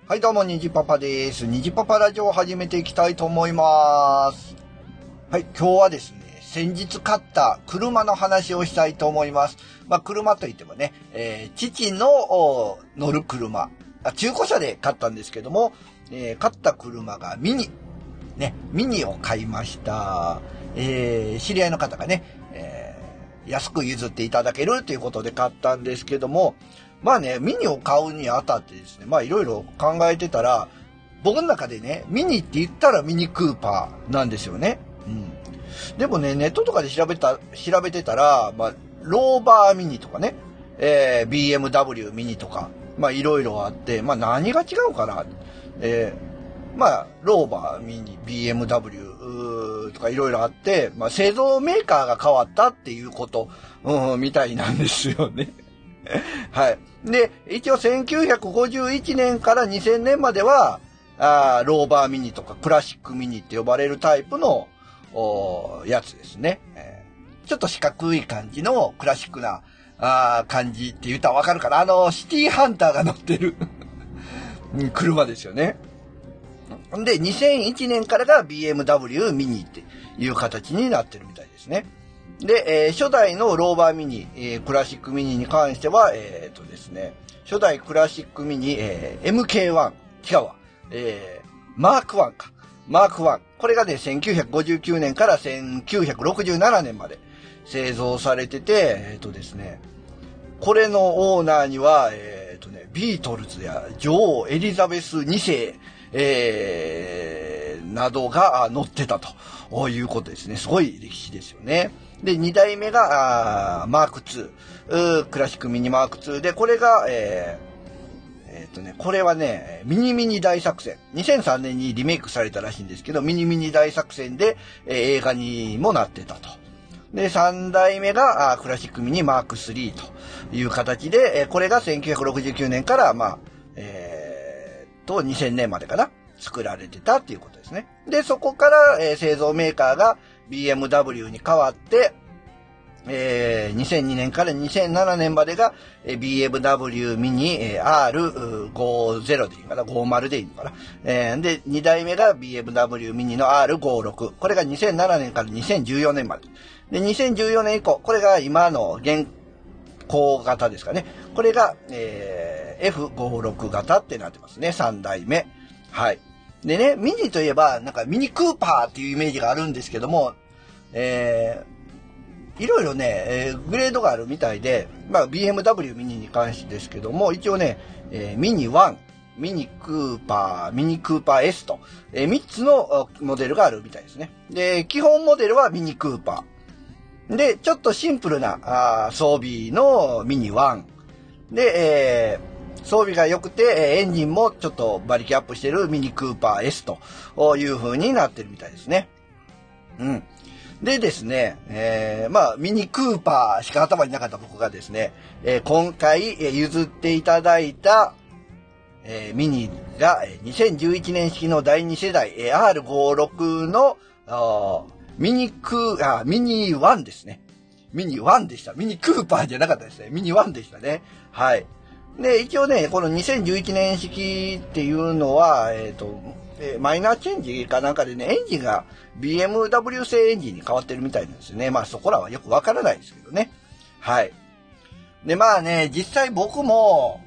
はいどうも、にじパパです。にじパパラジオを始めていきたいと思います。はい、今日はですね、先日買った車の話をしたいと思います。車といってもね、父の乗る車、中古車で買ったんですけども、買った車がミニ。ね、ミニを買いました。知り合いの方がね、安く譲っていただけるということで買ったんですけども、ミニを買うにあたってですね、いろいろ考えてたら、僕の中でね、ミニって言ったらミニクーパーなんですよね。うん。でもね、ネットとかで調べてたら、ローバーミニとかね、BMW ミニとか、いろいろあって、何が違うかな。ローバーミニ、BMW とかいろいろあって、製造メーカーが変わったっていうこと、みたいなんですよね。はい。で、一応1951年から2000年までは、ローバーミニとかクラシックミニって呼ばれるタイプの、やつですね。ちょっと四角い感じのクラシックな、感じって言ったらわかるかな。シティハンターが乗ってる車ですよね。で、2001年からが BMW ミニっていう形になってるみたいですね。で、初代のローバーミニ、クラシックミニに関しては、ですね、初代クラシックミニ、MK1、違うわ、マーク1か。マーク1。これがね、1959年から1967年まで製造されてて、ですね、これのオーナーには、ビートルズや女王エリザベス2世、などが乗ってたということですね。すごい歴史ですよね。で、2代目が、マーク2、クラシックミニマーク2で、これが、これはね、ミニミニ大作戦。2003年にリメイクされたらしいんですけど、ミニミニ大作戦で、映画にもなってたと。で、3代目が、クラシックミニマーク3という形で、これが1969年から、2000年までかな。作られてたっていうことですね。で、そこから、製造メーカーが BMW に変わって、2002年から2007年までが、BMW ミニ、R50 でいいかな、50でいいのかな。で、2代目が BMW ミニの R56。これが2007年から2014年まで。で、2014年以降、これが今の現行型ですかね。これが、F56 型ってなってますね。3代目。はい。でね、ミニといえば、なんかミニクーパーっていうイメージがあるんですけども、いろいろね、グレードがあるみたいで、BMW ミニに関してですけども、一応ね、ミニ1、ミニクーパー、ミニクーパー S と、3つのモデルがあるみたいですね。で、基本モデルはミニクーパー。で、ちょっとシンプルな装備のミニ1。で、装備が良くて、エンジンもちょっと馬力アップしてるミニクーパー S という風になってるみたいですね。うん。でですね、ミニクーパーしか頭になかった僕がですね、今回譲っていただいた、ミニが2011年式の第2世代 R56 のミニ1ですね。ミニ1でした。ミニクーパーじゃなかったですね。ミニ1でしたね。はい。で、一応ね、この2011年式っていうのは、マイナーチェンジかなんかでね、エンジンが BMW 製エンジンに変わってるみたいなんですよね。そこらはよくわからないですけどね。はい。で、実際僕も、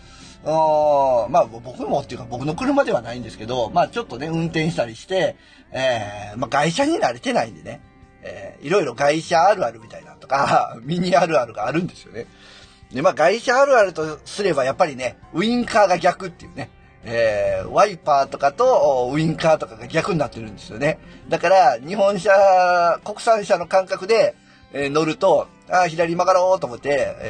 僕もっていうか僕の車ではないんですけど、ちょっとね、運転したりして、外車に慣れてないんでね、いろいろ外車あるあるみたいなとか、ミニあるあるがあるんですよね。で、外車あるあるとすればやっぱりね、ウインカーが逆っていうね。ワイパーとかとウインカーとかが逆になってるんですよね。だから、日本車、国産車の感覚で、乗ると、左に曲がろうと思って、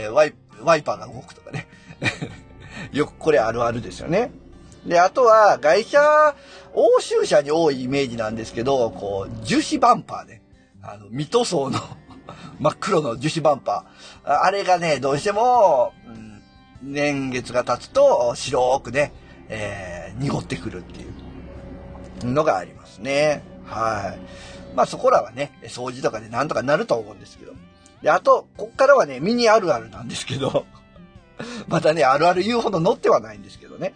ワイパーが動くとかね。よくこれあるあるですよね。で、あとは、外車、欧州車に多いイメージなんですけど、こう、樹脂バンパーね。未塗装の真っ黒の樹脂バンパー。あれがね、どうしても、年月が経つと白くね、濁ってくるっていうのがありますね。はい。そこらはね、掃除とかでなんとかなると思うんですけど。で、あと、こっからはね、ミニあるあるなんですけど、またね、あるある言うほど乗ってはないんですけどね。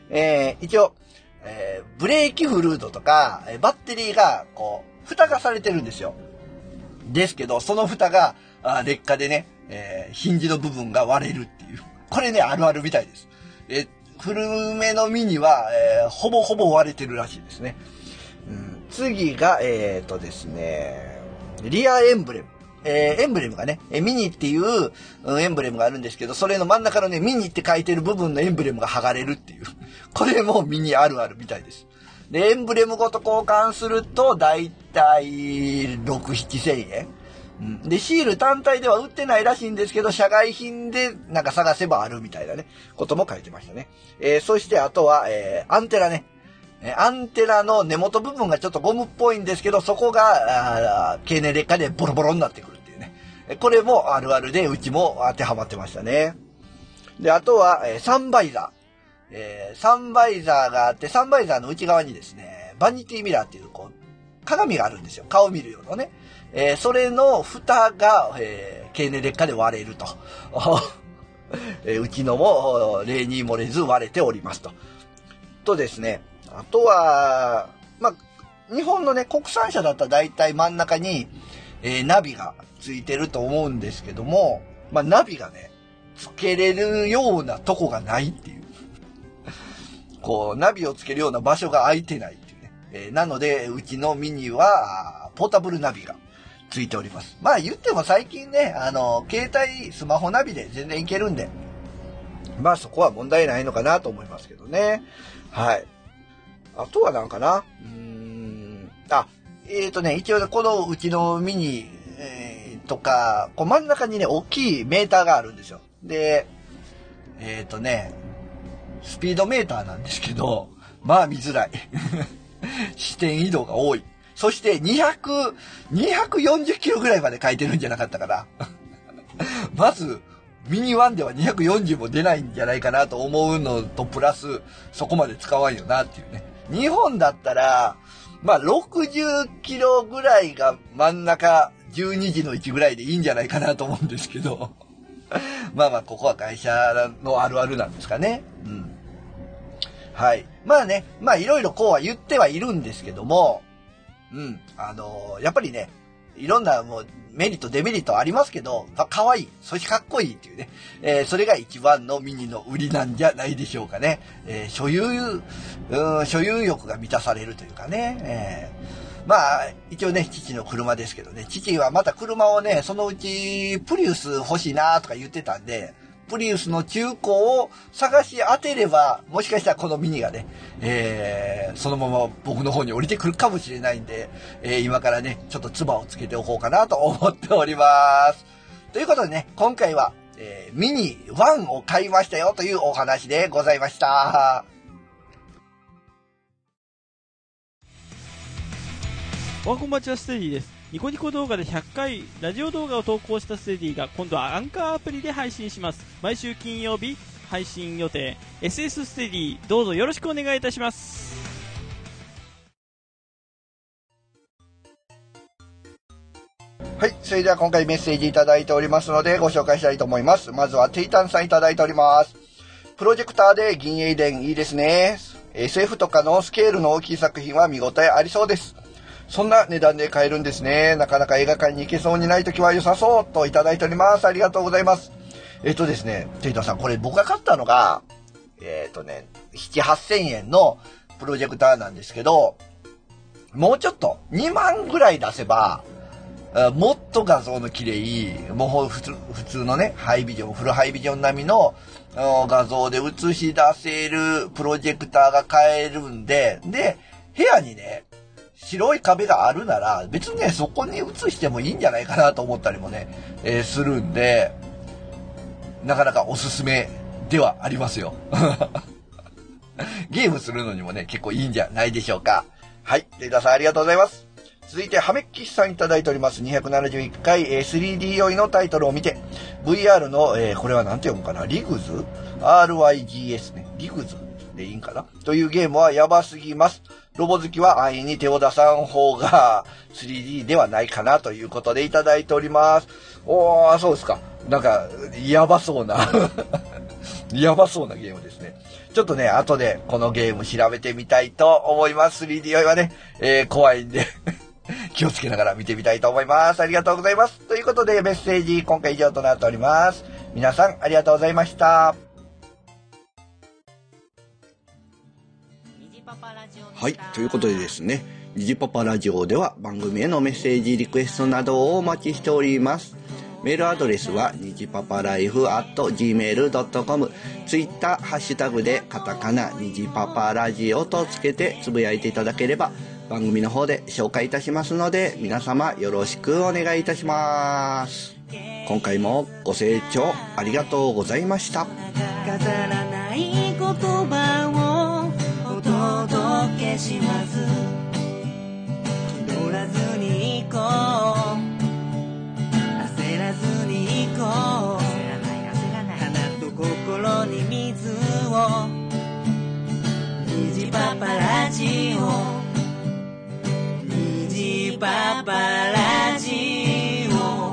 一応、ブレーキフルードとか、バッテリーが、蓋がされてるんですよ。ですけど、その蓋が、劣化でね、ヒンジの部分が割れるっていう。これね、あるあるみたいです。古めのミニは、ほぼほぼ割れてるらしいですね。次が、ですね、リアエンブレム。エンブレムがね、ミニっていう、エンブレムがあるんですけど、それの真ん中のね、ミニって書いてる部分のエンブレムが剥がれるっていう。これもミニあるあるみたいです。で、エンブレムごと交換すると、だいたい6、7千円。で、シール単体では売ってないらしいんですけど、社外品でなんか探せばあるみたいなね、ことも書いてましたね。そしてあとは、アンテナね。アンテナの根元部分がちょっとゴムっぽいんですけど、そこが、経年劣化でボロボロになってくるっていうね。これもあるあるで、うちも当てはまってましたね。で、あとは、サンバイザー。サンバイザーがあって、サンバイザーの内側にですね、バニティミラーっていう、鏡があるんですよ。顔を見るようなね。それの蓋が、経年劣化で割れると。うちのも、例に漏れず割れておりますと。とですね、あとは、日本のね、国産車だったら大体真ん中に、ナビがついてると思うんですけども、ナビがね、つけれるようなとこがないっていう。ナビをつけるような場所が空いてないっていうね。なので、うちのミニは、ポータブルナビがついております。言っても最近ね、携帯、スマホナビで全然いけるんで、そこは問題ないのかなと思いますけどね。はい。あとはなんかな一応このうちのミニ、とか、真ん中にね、大きいメーターがあるんですよ。で、スピードメーターなんですけど、見づらい。視点移動が多い。そして240キロぐらいまで書いてるんじゃなかったかな。まず、ミニ1では240も出ないんじゃないかなと思うのと、プラス、そこまで使わんよなっていうね。日本だったら、60キロぐらいが真ん中、12時の位置ぐらいでいいんじゃないかなと思うんですけど。ここは会社のあるあるなんですかね。はい。いろいろこうは言ってはいるんですけども、やっぱりね、いろんなもうメリット、デメリットありますけど、可愛い、そしてかっこいいっていうね、それが一番のミニの売りなんじゃないでしょうかね。所有欲が満たされるというかね。一応ね、父の車ですけどね、父はまた車をね、そのうちプリウス欲しいなとか言ってたんで、プリウスの中古を探し当てれば、もしかしたらこのミニがね、そのまま僕の方に降りてくるかもしれないんで、今からね、ちょっと唾をつけておこうかなと思っております。ということでね、今回は、ミニ1を買いましたよというお話でございました。 おはこんばんちは、ステディです。ニコニコ動画で100回ラジオ動画を投稿したステディが今度はアンカーアプリで配信します。毎週金曜日配信予定。 SS ステディ、どうぞよろしくお願いいたします。 はい、それでは今回メッセージいただいておりますのでご紹介したいと思います。まずはテイタンさんいただいております。プロジェクターで銀英伝いいですね。SF とかのスケールの大きい作品は見応えありそうです。そんな値段で買えるんですね。なかなか映画館に行けそうにないときは良さそうといただいております。ありがとうございます。ですね、テイタンさん、これ僕が買ったのが、7、8000円のプロジェクターなんですけど、もうちょっと2万ぐらい出せば、もっと画像の綺麗、もう普通のね、ハイビジョン、フルハイビジョン並みの画像で映し出せるプロジェクターが買えるんで、で、部屋にね、白い壁があるなら、別にね、そこに映してもいいんじゃないかなと思ったりもね、するんで、なかなかおすすめではありますよ。ゲームするのにもね、結構いいんじゃないでしょうか。はい。レイダーさんありがとうございます。続いて、ハメッキシさんいただいております。271回、3D 用意のタイトルを見て、VR の、これは何て読むかな、リグズ ?RYGS ね。リグズでいいんかなというゲームはやばすぎます。ロボ好きは安易に手を出さん方が 3D ではないかなということでいただいております。そうですか。なんか、やばそうなやばそうなゲームですね。ちょっとね、後でこのゲーム調べてみたいと思います。3D 酔いはね、怖いんで気をつけながら見てみたいと思います。ありがとうございます。ということでメッセージ今回以上となっております。皆さんありがとうございました。はい、ということでですね、ニジパパラジオでは番組へのメッセージリクエストなどをお待ちしております。メールアドレスはにじパパライフ@gmail.com、 ツイッターハッシュタグでカタカナにじパパラジオとつけてつぶやいていただければ番組の方で紹介いたしますので、皆様よろしくお願いいたします。今回もご清聴ありがとうございました。 飾らない言葉をお届けします。乗らずに行こう、焦らずに行こう、花と心に水を、虹パパラジオ、虹パパラジオ、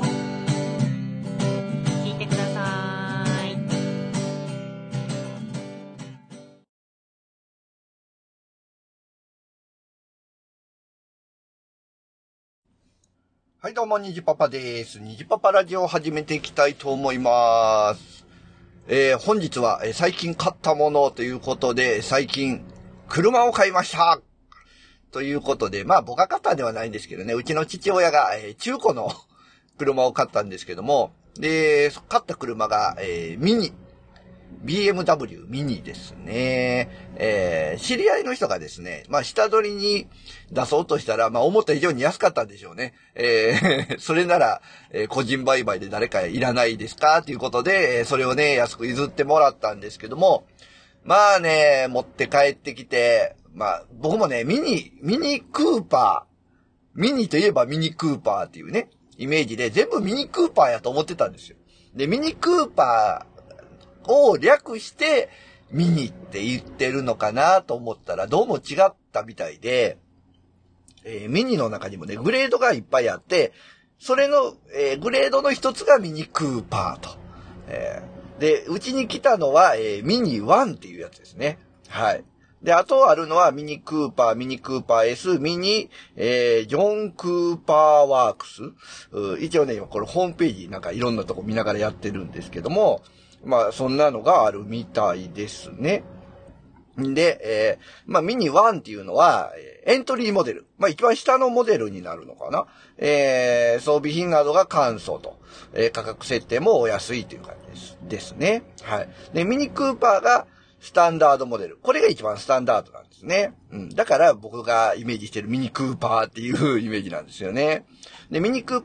聞いてください。 はい、どうも、にじパパです。にじパパラジオを始めていきたいと思います。本日は最近買ったものということで、最近車を買いました。ということで、まあ僕が買ったんではないんですけどね、うちの父親が中古の車を買ったんですけども、で、買った車がミニ。BMW ミニですね。知り合いの人がですね、まあ下取りに出そうとしたら、まあ思った以上に安かったんでしょうね。それなら、個人売買で誰かいらないですかということで、それをね、安く譲ってもらったんですけども、まあね、持って帰ってきて、まあ僕もね、ミニクーパー、ミニといえばミニクーパーっていうね、イメージで全部ミニクーパーやと思ってたんですよ。で、ミニクーパー、を略してミニって言ってるのかなと思ったらどうも違ったみたいで、ミニの中にもねグレードがいっぱいあって、それの、グレードの一つがミニクーパーと、でうちに来たのは、ミニ1っていうやつですね。はい。で、あとあるのはミニクーパー、ミニクーパー S、ミニ、ジョンクーパーワークス。一応ね、今これホームページなんかいろんなとこ見ながらやってるんですけども、まあ、そんなのがあるみたいですね。で、まあ、ミニ1っていうのは、エントリーモデル。まあ、一番下のモデルになるのかな。装備品などが簡素と、価格設定もお安いという感じですね。はい。で、ミニクーパーがスタンダードモデル。これが一番スタンダードなんですね。うん。だから僕がイメージしてるミニクーパーっていうイメージなんですよね。で、ミニ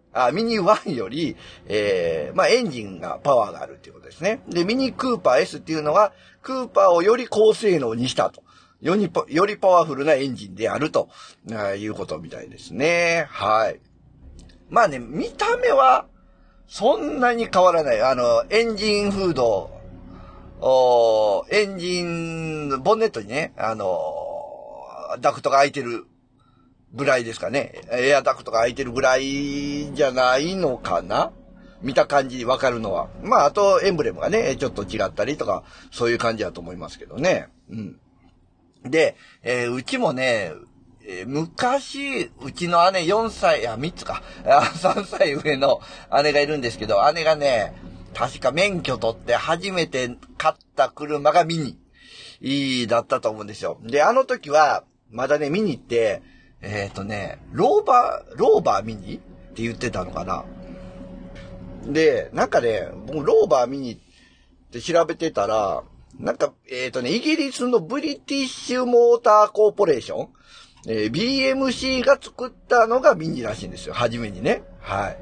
1より、まあ、エンジンがパワーがあるっていうことですね。で、ミニクーパー S っていうのは、クーパーをより高性能にしたと。よりパワフルなエンジンであると、いうことみたいですね。はい。まあね、見た目は、そんなに変わらない。エンジンフード、エンジン、ボンネットにね、ダクトが開いてるぐらいですかね。エアダクトが開いてるぐらいじゃないのかな、見た感じわかるのは。まあ、あとエンブレムがね、ちょっと違ったりとか、そういう感じだと思いますけどね。うん。で、うちもね、昔、うちの姉4歳、3つか、3歳上の姉がいるんですけど、姉がね、確か免許取って初めて買った車がミニだったと思うんですよ。で、あの時は、まだね、ミニって、ローバーミニって言ってたのかな。で、なんかね、僕ローバーミニって調べてたら、なんか、イギリスのブリティッシュモーターコーポレーション、BMC が作ったのがミニらしいんですよ。初めにね。はい。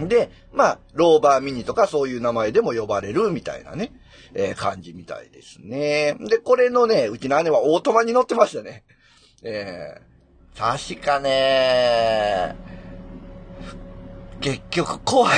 で、まあ、ローバーミニとかそういう名前でも呼ばれるみたいなね、感じみたいですね。で、これのね、うちの姉はオートマに乗ってましたね。確かね、結局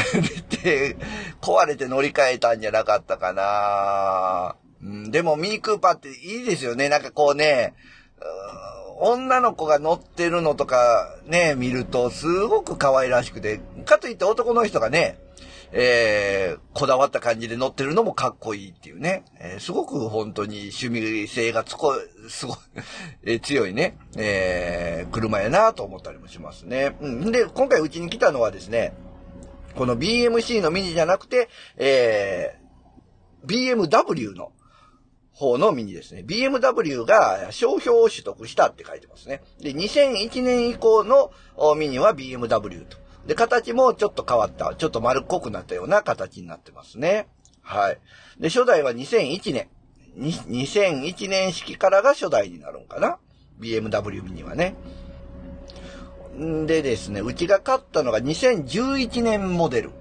壊れて乗り換えたんじゃなかったかな。うん、でもミニクーパーっていいですよね。なんかこうね、女の子が乗ってるのとかね、見るとすごく可愛らしくて、かといって男の人がね、 こだわった感じで乗ってるのもかっこいいっていうね。すごく本当に趣味性がすごい、強いね、車やなと思ったりもしますね。うん。で、今回うちに来たのはですね、この BMC のミニじゃなくて、BMW の方のミニですね。BMW が商標を取得したって書いてますね。で、2001年以降のミニは BMW と。で、形もちょっと変わった、ちょっと丸っこくなったような形になってますね。はい。で、初代は2001年。2001年式からが初代になるんかな。BMW ミニはね。でですね、うちが買ったのが2011年モデル。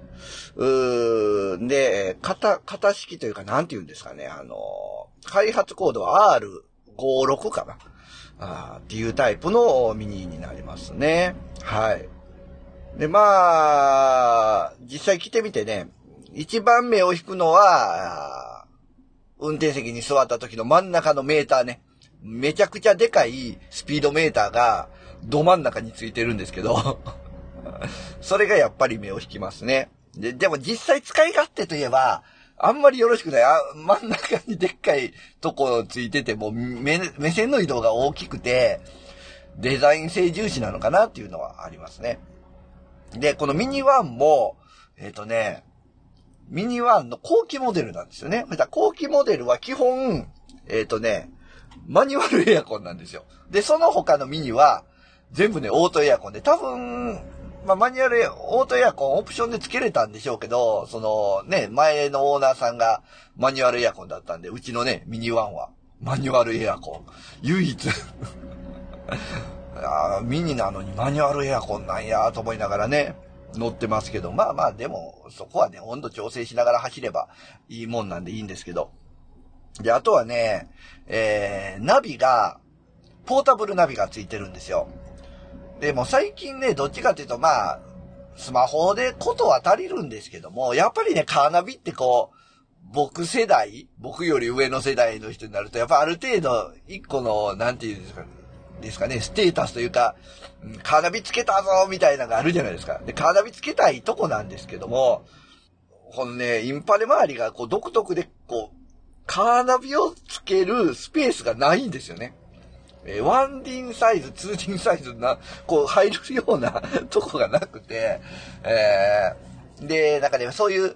で、型式というか、なんて言うんですかね、開発コードは R56 かな。っていうタイプのミニになりますね。はい。で、まあ、実際来てみてね、一番目を引くのは、運転席に座った時の真ん中のメーターね。めちゃくちゃでかいスピードメーターがど真ん中についてるんですけど、それがやっぱり目を引きますね。でも実際使い勝手といえば、あんまりよろしくない。真ん中にでっかいとこついてても、目線の移動が大きくて、デザイン性重視なのかなっていうのはありますね。で、このミニワンも、ミニワンの後期モデルなんですよね。後期モデルは基本、マニュアルエアコンなんですよ。で、その他のミニは、全部ね、オートエアコンで、多分、まあ、マニュアルオートエアコンオプションで付けれたんでしょうけど、そのね、前のオーナーさんがマニュアルエアコンだったんで、うちのね、ミニワンはマニュアルエアコン。唯一。ミニなのにマニュアルエアコンなんやと思いながらね、乗ってますけど、まあまあでも、そこはね、温度調整しながら走ればいいもんなんでいいんですけど。で、あとはね、ナビが、ポータブルナビがついてるんですよ。でも最近ね、どっちかっていうとまあ、スマホでことは足りるんですけども、やっぱりね、カーナビってこう、僕より上の世代の人になると、やっぱある程度、一個の、なんていうんですかね、ステータスというか、カーナビつけたぞみたいなのがあるじゃないですか。で、カーナビつけたいとこなんですけども、このね、インパネ周りがこう独特で、こう、カーナビをつけるスペースがないんですよね。1DIN サイズ、2DIN サイズこう入るようなとこがなくて、で、なんかね、そういう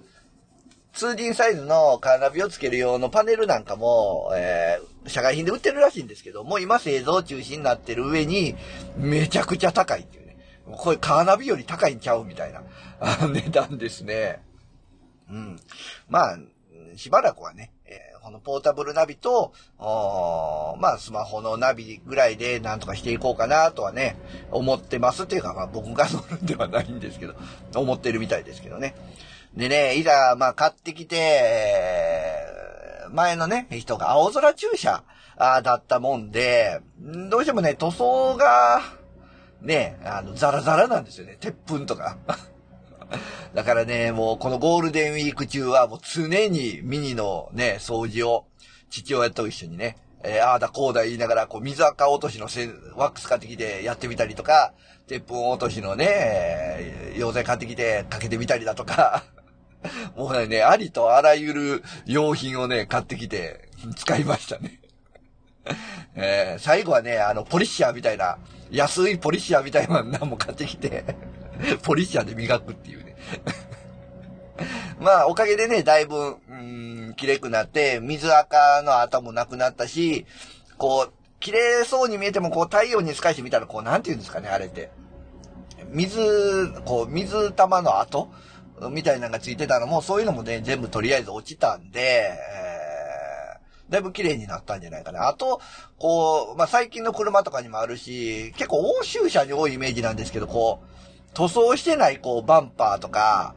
2DIN サイズのカーナビをつける用のパネルなんかも、社外品で売ってるらしいんですけど、もう今製造中止になってる上に、めちゃくちゃ高いっていうね。これカーナビより高いんちゃうみたいな値段ですね。うん。まあ、しばらくはね、このポータブルナビと、まあスマホのナビぐらいでなんとかしていこうかなとはね、思ってますっていうか、まあ僕が乗るんではないんですけど、思ってるみたいですけどね。でね、いざ、まあ買ってきて、前のね、人が青空駐車だったもんで、どうしてもね、塗装が、ね、ザラザラなんですよね。鉄粉とか。だからね、もうこのゴールデンウィーク中はもう常にミニのね、掃除を父親と一緒にね、ああだこうだ言いながら、こう水垢落としのワックス買ってきてやってみたりとか、鉄粉落としのね、溶剤買ってきてかけてみたりだとか、もうね、ありとあらゆる用品をね、買ってきて使いましたね。最後はね、ポリッシャーみたいな、安いポリッシャーみたいなのも買ってきて、ポリッシャーで磨くっていうね。まあ、おかげでね、だいぶ、綺麗くなって、水垢の跡もなくなったし、こう、綺麗そうに見えても、こう、太陽に透かしてみたら、こう、なんて言うんですかね、あれって。水玉の跡みたいなのがついてたのも、そういうのもね、全部とりあえず落ちたんで、だいぶ綺麗になったんじゃないかな。あと、こう、まあ、最近の車とかにもあるし、結構欧州車に多いイメージなんですけど、こう、塗装してない、こう、バンパーとか、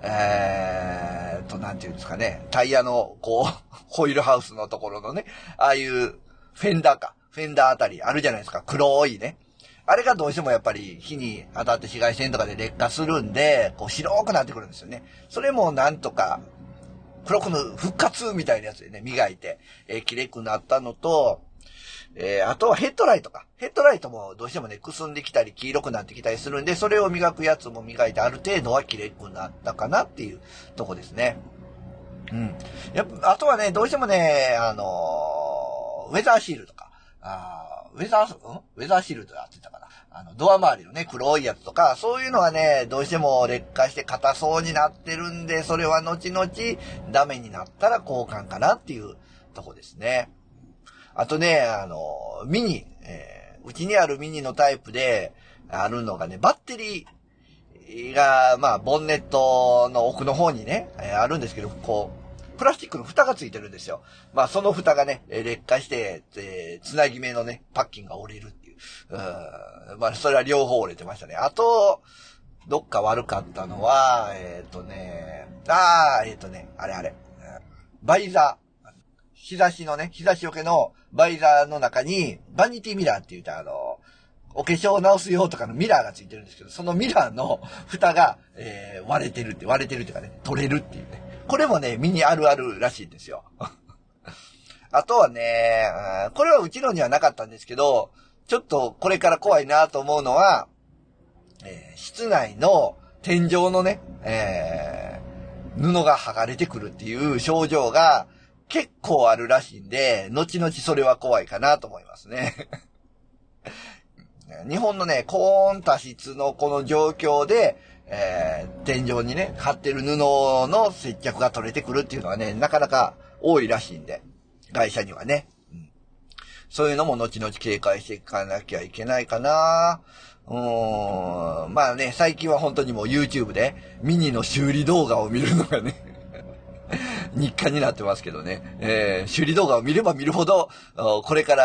なんていうんですかね、タイヤの、こう、ホイールハウスのところのね、ああいう、フェンダーあたりあるじゃないですか、黒いね。あれがどうしてもやっぱり火に当たって紫外線とかで劣化するんで、こう白くなってくるんですよね。それもなんとか、黒くの復活みたいなやつでね、磨いて、綺麗くなったのと、 あとはヘッドライトか。ヘッドライトもどうしてもね、くすんできたり黄色くなってきたりするんで、それを磨くやつも磨いてある程度は綺麗くなったかなっていうとこですね。うん。やっぱ、あとはね、どうしてもね、ウェザーシールとか、ウェザーシールドやってたかな。ドア周りのね、黒いやつとか、そういうのはね、どうしても劣化して硬そうになってるんで、それは後々ダメになったら交換かなっていうとこですね。あとね、ミニ、うちにあるミニのタイプで、あるのがね、バッテリーが、まあ、ボンネットの奥の方にね、あるんですけど、こう、プラスチックの蓋がついてるんですよ。まあ、その蓋がね、劣化して、つなぎ目のね、パッキンが折れるっていう。まあ、それは両方折れてましたね。あと、どっか悪かったのは、あれ。バイザー。日差しよけのバイザーの中に、バニティミラーって言ったお化粧を直す用とかのミラーがついてるんですけど、そのミラーの蓋が、割れてるっていうかね、取れるっていうね。これもね、ミニあるあるらしいんですよ。あとはね、これはうちのにはなかったんですけど、ちょっとこれから怖いなと思うのは、室内の天井のね、布が剥がれてくるっていう症状が結構あるらしいんで、後々それは怖いかなと思いますね。日本のね、高温多湿のこの状況で、天井にね、貼ってる布の接着が取れてくるっていうのはね、なかなか多いらしいんで、会社にはね。そういうのも後々警戒していかなきゃいけないかな。まあね、最近は本当にもう YouTube でミニの修理動画を見るのがね、日課になってますけどね。修理動画を見れば見るほど、これから、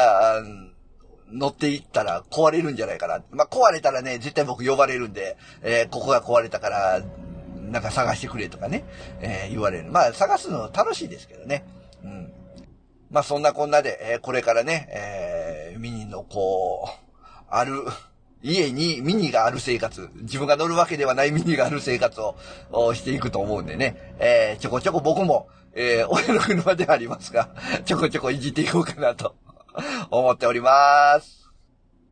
乗っていったら壊れるんじゃないかな。まあ、壊れたらね、絶対僕呼ばれるんで、ここが壊れたから、なんか探してくれとかね、言われる。まあ、探すの楽しいですけどね。うん。まあ、そんなこんなで、これからね、ミニのこう、家にミニがある生活、自分が乗るわけではないミニがある生活をしていくと思うんでね、ちょこちょこ僕も、親の車ではありますが、ちょこちょこいじっていこうかなと思っております。